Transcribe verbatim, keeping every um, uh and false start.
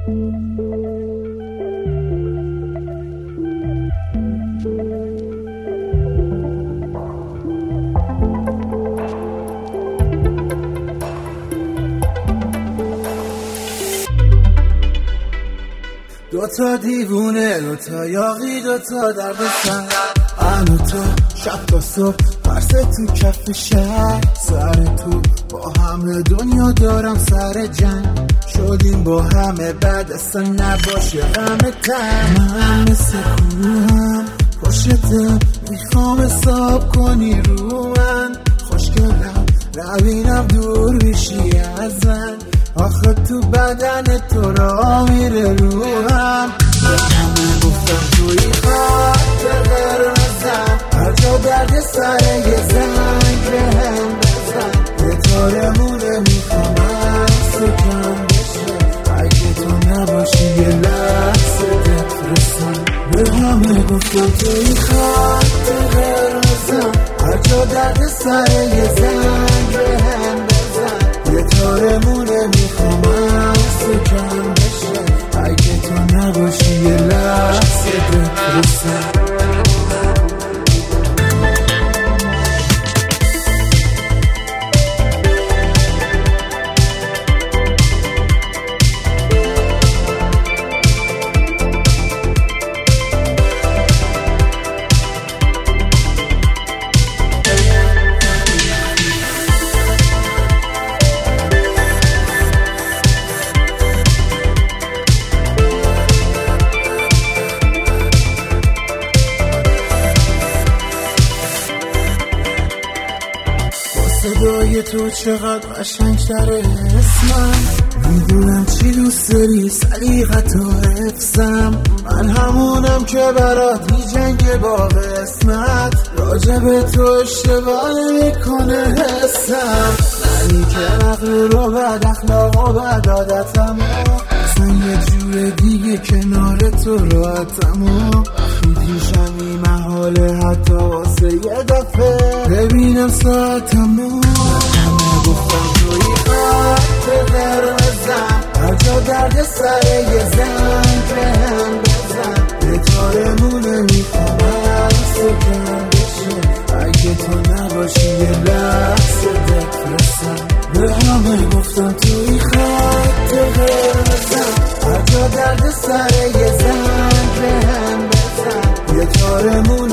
دوتا دیوونه، دوتا یاقی، دوتا درد سر، انا تو شب تا صبح پرس تو کف شهر، سر تو با همه دنیا دارم سر جنگ، شدیم با همه بعد اصلا نباشه همه تن. من مثل کوهم پشتم میخوام حساب کنی رو من، خوشگلم روینم دور بشی از من، آخه تو بدن تو را میره روحم. به همه گفتم توی خاطر قرمزم، هر جا درد سر یه زنگ به هم بزن، یه تارمونه میخوام از تو کم بشه، اگه تو نباشی یه لحظه بفرستم. به همه گفتم توی خاطر قرمزم، هر جا درد سر یه زنگ به هم بزن، یه تارمونه میخوام از تو کم بشه، اگه تو نباشی یه لحظه بفرستم. صدای تو چقدر قشنگ تره اسمم، میدونم چی دوست داری سلیقت و حفظم، من همونم که برات می جنگ با قسمت، راجب تو اشتباه میکنه حسم، منی که عقل رو بد اخلاق و بد عادتم، اصلا یه جور دیگه کنار تو راحتم، وقتی دیشمی محاله حتی واسه یه دفعه ببینم ساعتمو. همه گفتم توی خاطر قرمزم، هر جا درد سر یه زنگ به هم بزن، یه تارمونه میخوام از تو کم بشه، اگه تو نباشی یه لحظه بفرستم. به همه گفتم توی خاطر قرمزم، هر جا درد سر یه زنگ به هم بزن، یه تارمونه